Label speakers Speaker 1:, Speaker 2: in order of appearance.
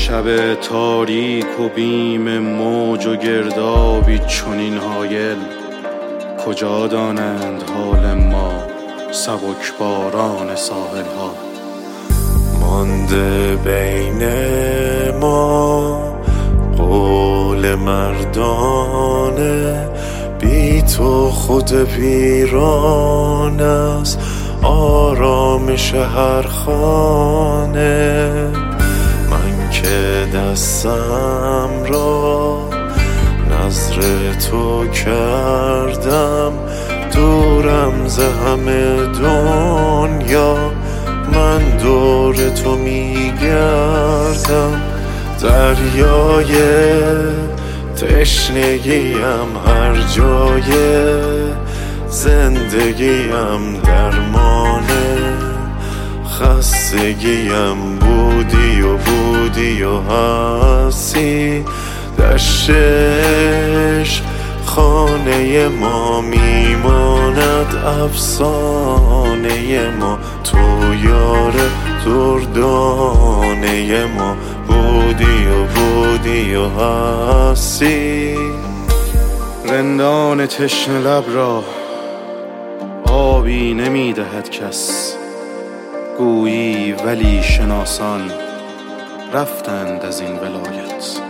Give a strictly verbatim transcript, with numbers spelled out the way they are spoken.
Speaker 1: شب تاریک و بیم موج و گردابی چنین هایل، کجا دانند حال ما سبک باران ساحل ها.
Speaker 2: مانده بین ما قول مردانه، بی تو خود ویران است آرامش هر خانه. من که دستم را نظر تو کردم، دورم ز همه دنیا من دور تو میگردم. دریای تشنگیم هر جای زندگیم، درمانه خستگیم بودی و بودی و هستی. دشتش خانه ما میماند افسانه ما، تو یار دردانه ما بودی و بودی و هستی.
Speaker 1: رندان تشنه لب را آبی نمیدهد کس، گویی ولی شناسان رفتند از این ولایت.